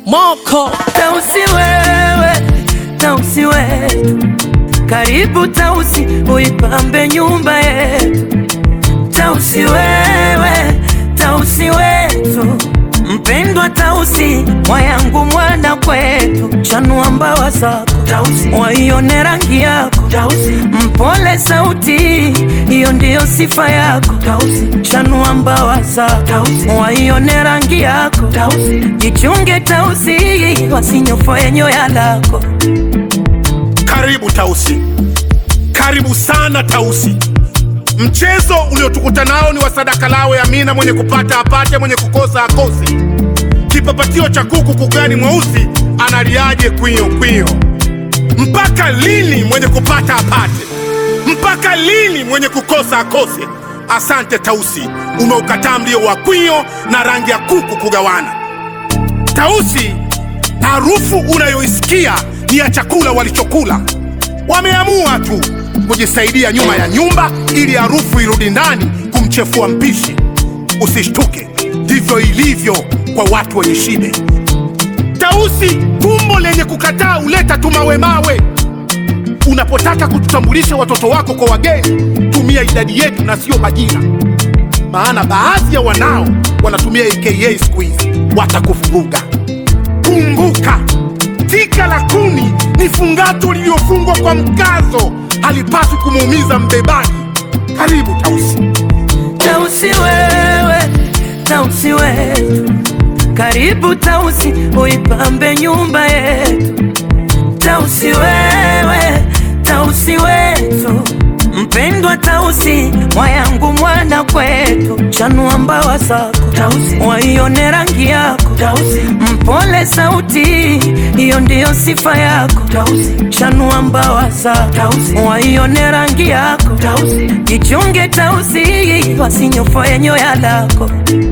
Moko Tausi wewe, Tausi wetu, karibu Tausi, uipambe nyumba yetu. Tausi wewe, Tausi wetu, mpendwa Tausi, mwayangu mwana kwetu. Chanua mbawa zako Tausi, waione rangi yako Tausi, mpole sauti, hiyo ndiyo sifa yako Tausi. Chanua mbawa zako Tausi, waione rangi yako Tausi, jichunge Tausi, wasinyofoe nyoya lako. Karibu Tausi, karibu sana Tausi. Mchezo uliotukuta nao ni wa sadaka lawe Amina, mwenye kupata apate, mwenye kukosa akose. Kipapatio cha kuku kugani mweusi, analiaje kwio kwio. Mpaka lini mwenye kupata apate? Mpaka lini mwenye kukosa akose? Asante Tausi, umeukataa mlio wa kwio na rangi ya kuku kugawana. Tausi, harufu unayoisikia ni ya chakula walichokula. Wameamua tu kujisaidia nyuma ya nyumba ili harufu irudi ndani kumchefua mpishi. Usishtuke, ndivyo ilivyo kwa watu wenye shibe. Tausi, tumbo lenye kukataa uleta tumawe mawe. Unapotaka kututambulisha watoto wako kwa wageni, tumia idadi yetu na sio majina, maana baadhi ya wanao wanatumia AKA siku hizi, watakuvuruga. Kumbuka, tika la kuni ni fungato liliofungwa kwa mkazo, halipaswi kumuumiza mbebaji. Karibu Tausi. Tausi wewe, Tausi wetu, karibu Tausi, uipambe nyumba yetu. Tausi wewe, Tausi wetu, mpendwa Tausi, mwayangu mwana kwetu. Chanua mbawa zako Tausi, waione rangi yako Tausi, mpole sauti, hiyo ndiyo sifa yako Tausi. Chanua mbawa zako Tausi, waione rangi yako Tausi, jichunge Tausi, wasinyofoe nyoya lako.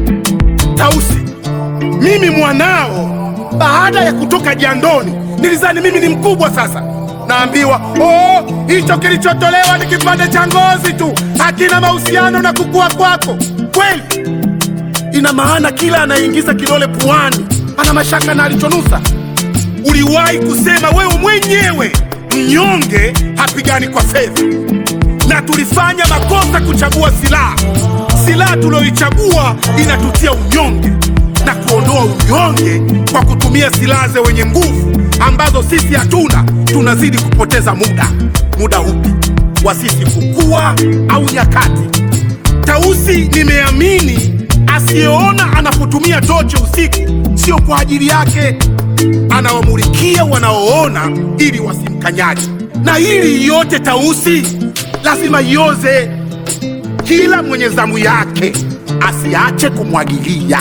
Tausi, mimi mwanao, baada ya kutoka jandoni nilizani mimi ni mkubwa sasa. Naambiwa hicho kilichotolewa ni kipande cha ngozi tu, hakina mahusiano na kukua kwako. Kweli? Ina maana kila anaingiza kidole puani ana mashaka na alichonusa. Uliwahi kusema wewe mwenyewe, mnyonge hapigani kwa fedha, na tulifanya makosa kuchagua silaha. Silaha tulioichagua inatutia unyonge na kuondoa unyonge kwa kutumia silaha za wenye nguvu ambazo sisi hatuna. Tunazidi kupoteza muda upi wa sisi kukua au nyakati. Tausi, nimeamini asiyeona anapotumia tochi usiku sio kwa ajili yake, anawamulikia wanaoona ili wasimkanyaji. Na hili yote Tausi lazima ioze. Kila mwenye zamu yake asiache kumwagilia.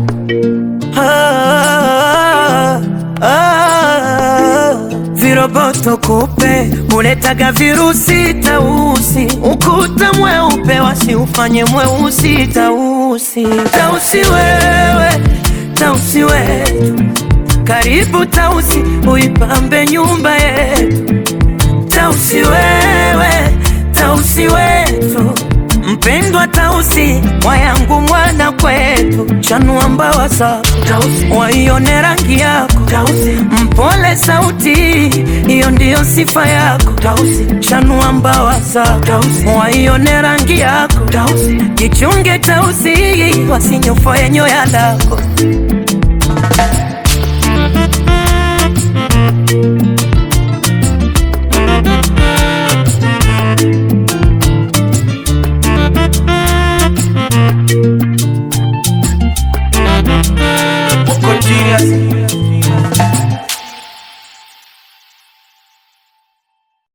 Viroboto kupe muletaga virusi Tausi, ukuta mweupe wasiufanye mweusi Tausi. Tausi wewe, Tausi wetu, karibu Tausi, uipambe nyumba yetu. Tausi wewe, Tausi wetu, mpendwa Tausi, mwayangu mwana kwetu. Chanua mbawa zako Tausi, waione rangi yako Tausi, mpole sauti, hiyo ndiyo sifa yako Tausi. Chanua mbawa zako Tausi, waione rangi yako Tausi, jichunge Tausi, wasinyofoe nyoya lako.